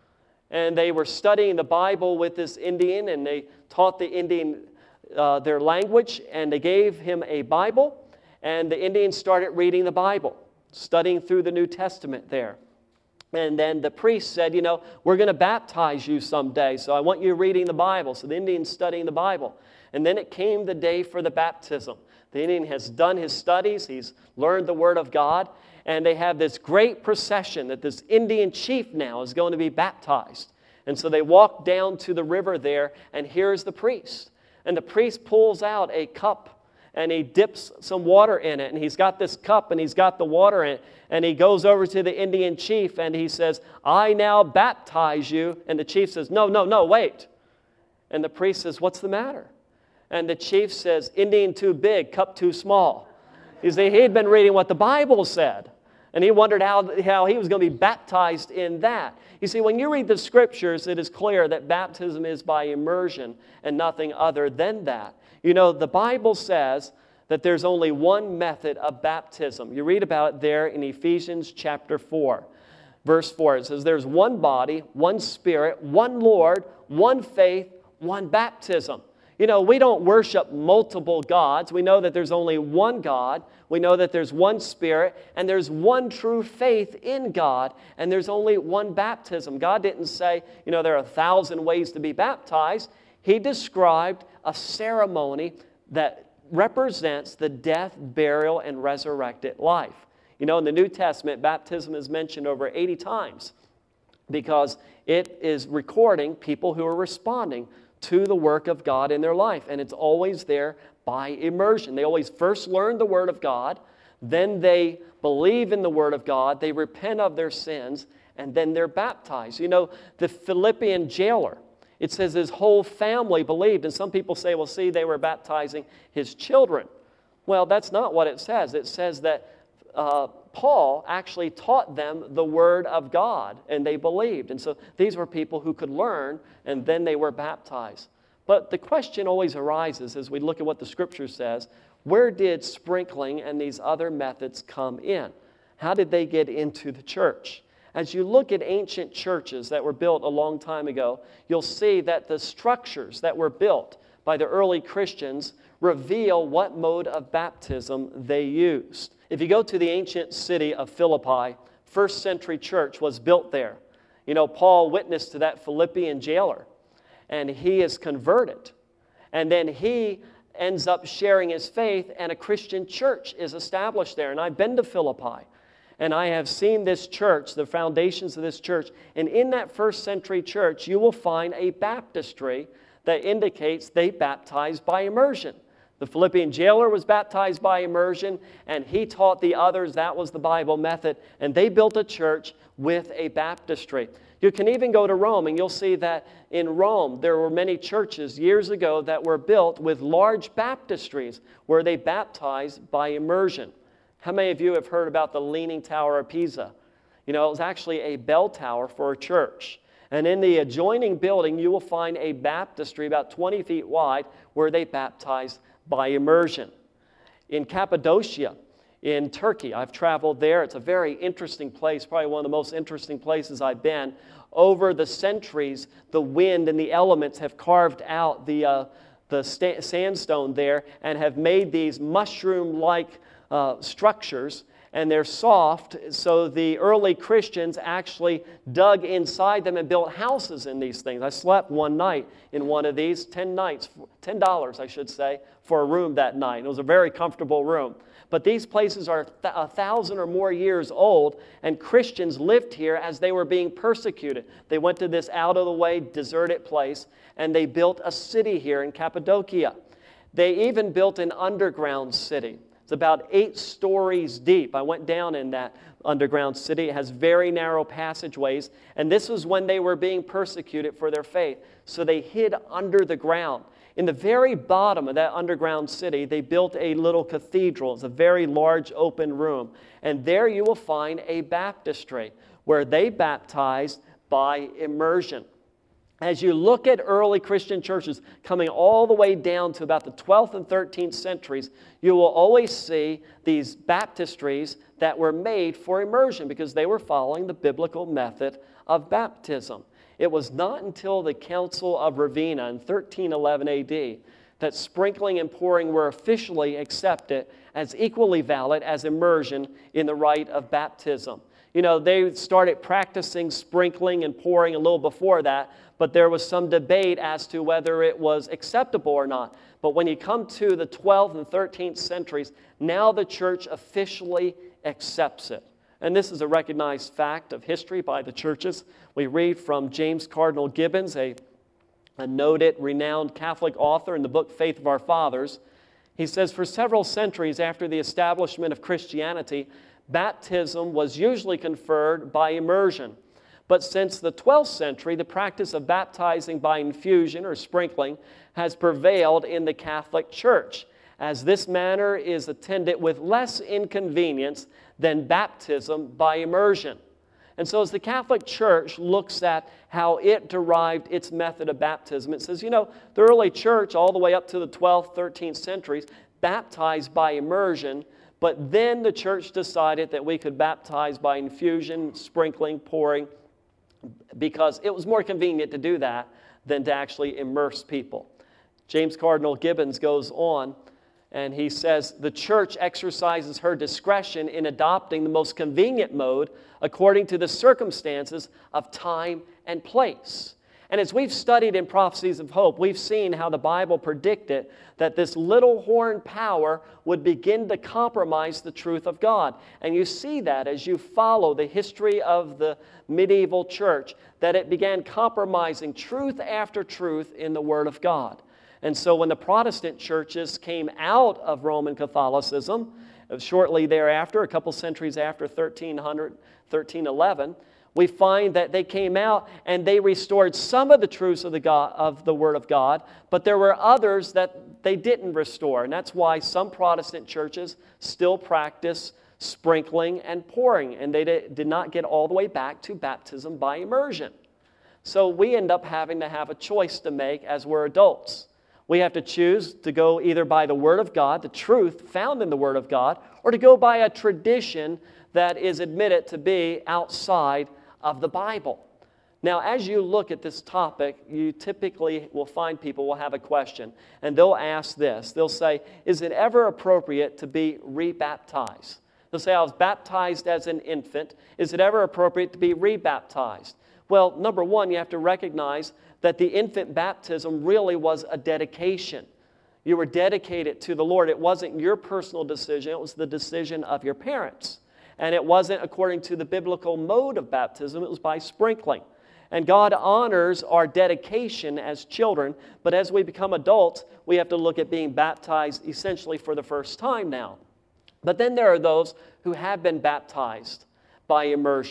And they were studying the Bible with this Indian, and they taught the Indian uh, their language, and they gave him a Bible, and the Indians started reading the Bible, studying through the New Testament there. And then the priest said, you know, we're going to baptize you someday, so I want you reading the Bible. So the Indian's studying the Bible. And then it came the day for the baptism. The Indian has done his studies. He's learned the Word of God. And they have this great procession that this Indian chief now is going to be baptized. And so they walk down to the river there, and here's the priest. And the priest pulls out a cup, and he dips some water in it. And he's got this cup, and he's got the water in it. And he goes over to the Indian chief, and he says, "I now baptize you." And the chief says, "No, no, no, wait." And the priest says, "What's the matter?" And the chief says, "Indian too big, cup too small." You see, he'd been reading what the Bible said, and he wondered how, how he was going to be baptized in that. You see, when you read the Scriptures, it is clear that baptism is by immersion and nothing other than that. You know, the Bible says that there's only one method of baptism. You read about it there in Ephesians chapter four, verse four. It says, "There's one body, one Spirit, one Lord, one faith, one baptism." You know, we don't worship multiple gods. We know that there's only one God. We know that there's one Spirit, and there's one true faith in God, and there's only one baptism. God didn't say, you know, there are a thousand ways to be baptized. He described a ceremony that represents the death, burial, and resurrected life. You know, in the New Testament, baptism is mentioned over eighty times because it is recording people who are responding to the work of God in their life. And it's always there by immersion. They always first learn the Word of God, then they believe in the Word of God, they repent of their sins, and then they're baptized. You know, the Philippian jailer, it says his whole family believed. And some people say, well, see, they were baptizing his children. Well, that's not what it says. It says that uh, Paul actually taught them the Word of God, and they believed. And so these were people who could learn, and then they were baptized. But the question always arises as we look at what the Scripture says, where did sprinkling and these other methods come in? How did they get into the church? As you look at ancient churches that were built a long time ago, you'll see that the structures that were built by the early Christians reveal what mode of baptism they used. If you go to the ancient city of Philippi, first century church was built there. You know, Paul witnessed to that Philippian jailer, and he is converted. And then he ends up sharing his faith, and a Christian church is established there. And I've been to Philippi, and I have seen this church, the foundations of this church. And in that first century church, you will find a baptistry that indicates they baptized by immersion. The Philippian jailer was baptized by immersion, and he taught the others that was the Bible method, and they built a church with a baptistry. You can even go to Rome, and you'll see that in Rome there were many churches years ago that were built with large baptistries where they baptized by immersion. How many of you have heard about the Leaning Tower of Pisa? You know, it was actually a bell tower for a church. And in the adjoining building, you will find a baptistry about twenty feet wide where they baptized by immersion. In Cappadocia, in Turkey, I've traveled there. It's a very interesting place, probably one of the most interesting places I've been. Over the centuries, the wind and the elements have carved out the, uh, the sta- sandstone there and have made these mushroom-like uh, structures, and they're soft, so the early Christians actually dug inside them and built houses in these things. I slept one night in one of these, ten nights, ten dollars I should say, for a room that night. It was a very comfortable room. But these places are th- a thousand or more years old, and Christians lived here as they were being persecuted. They went to this out-of-the-way, deserted place, and they built a city here in Cappadocia. They even built an underground city. It's about eight stories deep. I went down in that underground city. It has very narrow passageways, and this was when they were being persecuted for their faith. So they hid under the ground. In the very bottom of that underground city, they built a little cathedral. It's a very large open room. And there you will find a baptistry where they baptized by immersion. As you look at early Christian churches coming all the way down to about the twelfth and thirteenth centuries, you will always see these baptistries that were made for immersion because they were following the biblical method of baptism. It was not until the Council of Ravenna in thirteen eleven A D that sprinkling and pouring were officially accepted as equally valid as immersion in the rite of baptism. You know, they started practicing sprinkling and pouring a little before that, but there was some debate as to whether it was acceptable or not. But when you come to the twelfth and thirteenth centuries, now the church officially accepts it. And this is a recognized fact of history by the churches. We read from James Cardinal Gibbons, a, a noted, renowned Catholic author in the book Faith of Our Fathers. He says, for several centuries after the establishment of Christianity, baptism was usually conferred by immersion. But since the twelfth century, the practice of baptizing by infusion or sprinkling has prevailed in the Catholic Church, as this manner is attended with less inconvenience than baptism by immersion. And so as the Catholic Church looks at how it derived its method of baptism, it says, you know, the early church all the way up to the twelfth, thirteenth centuries baptized by immersion, but then the church decided that we could baptize by infusion, sprinkling, pouring, because it was more convenient to do that than to actually immerse people. James Cardinal Gibbons goes on, and he says, the church exercises her discretion in adopting the most convenient mode according to the circumstances of time and place. And as we've studied in Prophecies of Hope, we've seen how the Bible predicted that this little horn power would begin to compromise the truth of God. And you see that as you follow the history of the medieval church, that it began compromising truth after truth in the Word of God. And so when the Protestant churches came out of Roman Catholicism, shortly thereafter, a couple centuries after thirteen hundred, thirteen eleven, we find that they came out and they restored some of the truths of the God, of the Word of God, but there were others that they didn't restore. And that's why some Protestant churches still practice sprinkling and pouring, and they did not get all the way back to baptism by immersion. So we end up having to have a choice to make as we're adults. We have to choose to go either by the Word of God, the truth found in the Word of God, or to go by a tradition that is admitted to be outside of the Bible. Now, as you look at this topic, you typically will find people will have a question, and they'll ask this. They'll say, is it ever appropriate to be rebaptized? They'll say, I was baptized as an infant. Is it ever appropriate to be rebaptized? Well, number one, you have to recognize that the infant baptism really was a dedication. You were dedicated to the Lord. It wasn't your personal decision. It was the decision of your parents. And it wasn't according to the biblical mode of baptism. It was by sprinkling. And God honors our dedication as children, but as we become adults, we have to look at being baptized essentially for the first time now. But then there are those who have been baptized by immersion.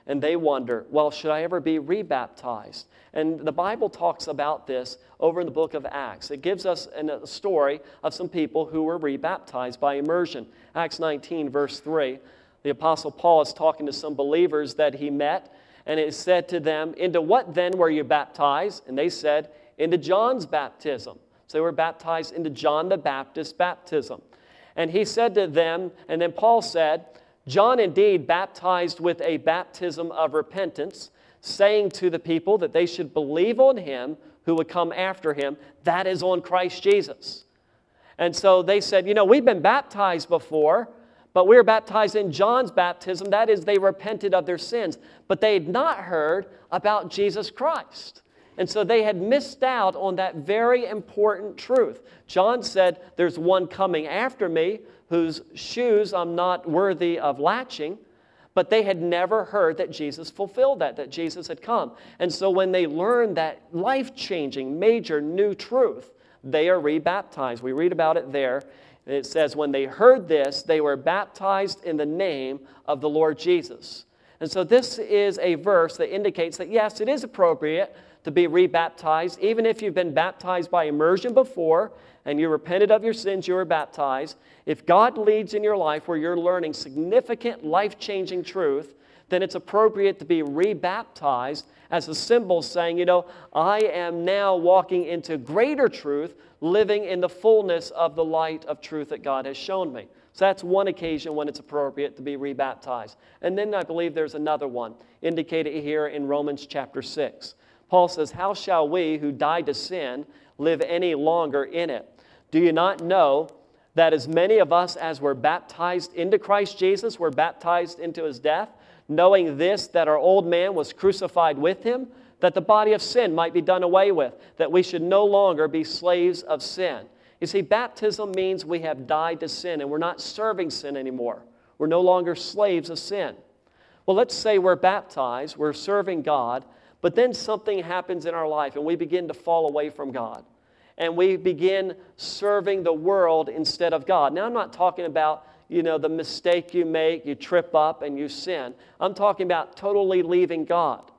and they wonder, well, should I ever be rebaptized? And the Bible talks about this over in the book of Acts. It gives us a story of some people who were rebaptized by immersion. Acts nineteen, verse three, the Apostle Paul is talking to some believers that he met, and it said to them, into what then were you baptized? And they said, into John's baptism. So they were baptized into John the Baptist's baptism. And he said to them, and then Paul said, John indeed baptized with a baptism of repentance, saying to the people that they should believe on him who would come after him, that is on Christ Jesus. And so they said, you know, we've been baptized before, but we were baptized in John's baptism. That is, they repented of their sins. But they had not heard about Jesus Christ. And so they had missed out on that very important truth. John said, there's one coming after me whose shoes I'm not worthy of latching. But they had never heard that Jesus fulfilled that, that Jesus had come. And so when they learned that life-changing, major new truth, they are rebaptized. We read about it there. It says, when they heard this, they were baptized in the name of the Lord Jesus. And so this is a verse that indicates that, yes, it is appropriate to be rebaptized. Even if you've been baptized by immersion before and you repented of your sins, you were baptized. If God leads in your life where you're learning significant life-changing truth, then it's appropriate to be rebaptized as a symbol saying, you know, I am now walking into greater truth, living in the fullness of the light of truth that God has shown me. So that's one occasion when it's appropriate to be rebaptized. And then I believe there's another one indicated here in Romans chapter six. Paul says, how shall we who died to sin live any longer in it? Do you not know that as many of us as were baptized into Christ Jesus were baptized into his death, knowing this, that our old man was crucified with him, that the body of sin might be done away with, that we should no longer be slaves of sin. You see, baptism means we have died to sin and we're not serving sin anymore. We're no longer slaves of sin. Well, let's say we're baptized, we're serving God, but then something happens in our life and we begin to fall away from God. And we begin serving the world instead of God. Now, I'm not talking about, you know, the mistake you make, you trip up and you sin. I'm talking about totally leaving God.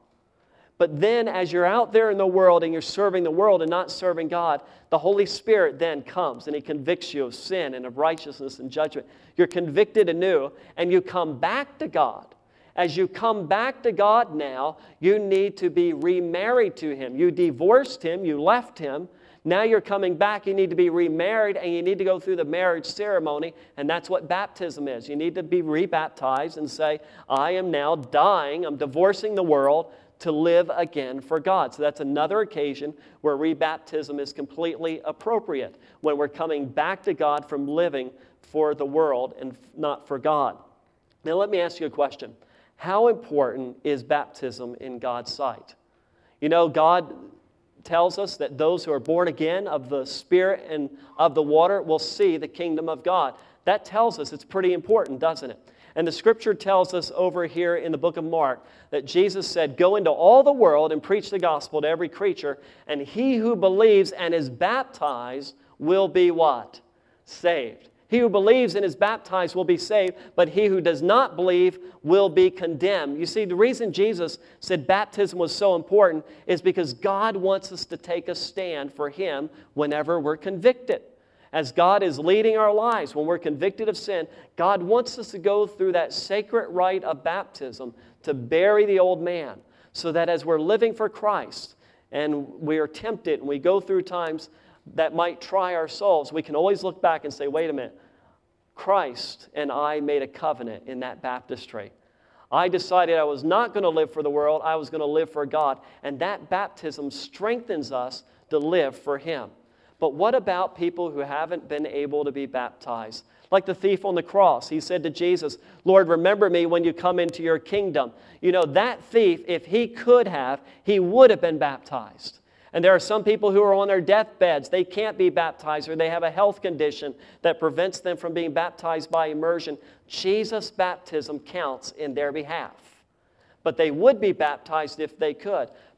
But then as you're out there in the world and you're serving the world and not serving God, the Holy Spirit then comes and he convicts you of sin and of righteousness and judgment. You're convicted anew and you come back to God. As you come back to God now, you need to be remarried to him. You divorced him, you left him. Now you're coming back, you need to be remarried, and you need to go through the marriage ceremony, and that's what baptism is. You need to be rebaptized and say, I am now dying, I'm divorcing the world to live again for God. So that's another occasion where rebaptism is completely appropriate, when we're coming back to God from living for the world and not for God. Now let me ask you a question. How important is baptism in God's sight? You know, God tells us that those who are born again of the Spirit and of the water will see the kingdom of God. That tells us it's pretty important, doesn't it? And the Scripture tells us over here in the book of Mark that Jesus said, go into all the world and preach the gospel to every creature, and he who believes and is baptized will be what? Saved. He who believes and is baptized will be saved, but he who does not believe will be condemned. You see, the reason Jesus said baptism was so important is because God wants us to take a stand for him whenever we're convicted. As God is leading our lives, when we're convicted of sin, God wants us to go through that sacred rite of baptism to bury the old man, so that as we're living for Christ and we are tempted and we go through times that might try our souls, we can always look back and say, wait a minute, Christ and I made a covenant in that baptistry. I decided I was not going to live for the world, I was going to live for God. And that baptism strengthens us to live for him. But what about people who haven't been able to be baptized? Like the thief on the cross, he said to Jesus, Lord, remember me when you come into your kingdom. You know, that thief, if he could have, he would have been baptized. And there are some people who are on their deathbeds. They can't be baptized, or they have a health condition that prevents them from being baptized by immersion. Jesus' baptism counts in their behalf. But they would be baptized if they could.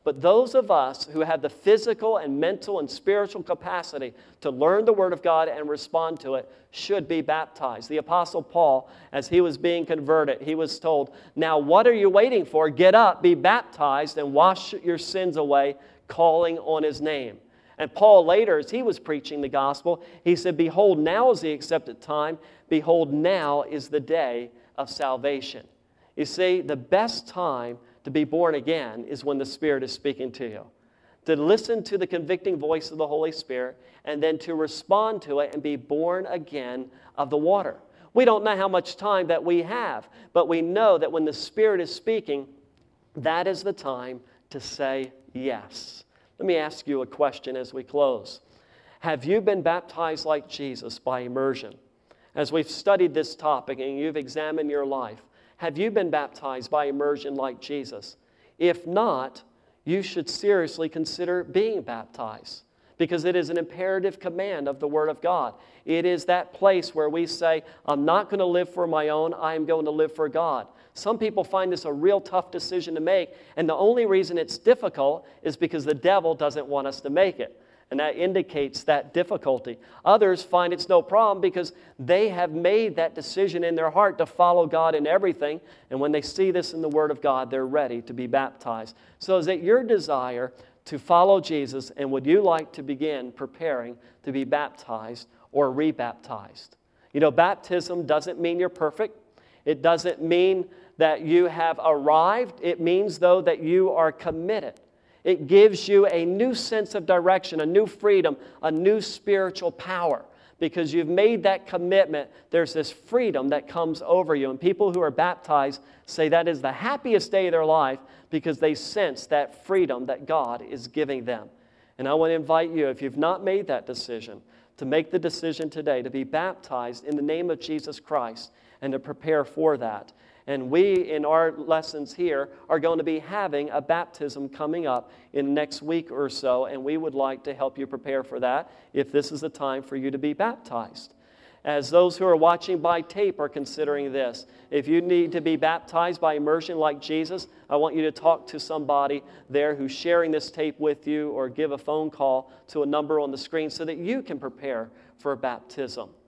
But those of us who have the physical and mental and spiritual capacity to learn the Word of God and respond to it should be baptized. The Apostle Paul, as he was being converted, he was told, now what are you waiting for? Get up, be baptized, and wash your sins away, calling on his name. And Paul later, as he was preaching the gospel, he said, behold, now is the accepted time. Behold, now is the day of salvation. You see, the best time to be born again is when the Spirit is speaking to you. To listen to the convicting voice of the Holy Spirit and then to respond to it and be born again of the water. We don't know how much time that we have, but we know that when the Spirit is speaking, that is the time to say yes. Let me ask you a question as we close. Have you been baptized like Jesus by immersion? As we've studied this topic and you've examined your life, have you been baptized by immersion like Jesus? If not, you should seriously consider being baptized because it is an imperative command of the Word of God. It is that place where we say, I'm not going to live for my own, I am going to live for God. Some people find this a real tough decision to make, and the only reason it's difficult is because the devil doesn't want us to make it. And that indicates that difficulty. Others find it's no problem because they have made that decision in their heart to follow God in everything. And when they see this in the Word of God, they're ready to be baptized. So is it your desire to follow Jesus, and would you like to begin preparing to be baptized or rebaptized? You know, baptism doesn't mean you're perfect. It doesn't mean that you have arrived. It means, though, that you are committed. It gives you a new sense of direction, a new freedom, a new spiritual power. Because you've made that commitment, there's this freedom that comes over you. And people who are baptized say that is the happiest day of their life because they sense that freedom that God is giving them. And I want to invite you, if you've not made that decision, to make the decision today to be baptized in the name of Jesus Christ and to prepare for that. And we, in our lessons here, are going to be having a baptism coming up in next week or so, and we would like to help you prepare for that if this is the time for you to be baptized. As those who are watching by tape are considering this, if you need to be baptized by immersion like Jesus, I want you to talk to somebody there who's sharing this tape with you or give a phone call to a number on the screen so that you can prepare for a baptism.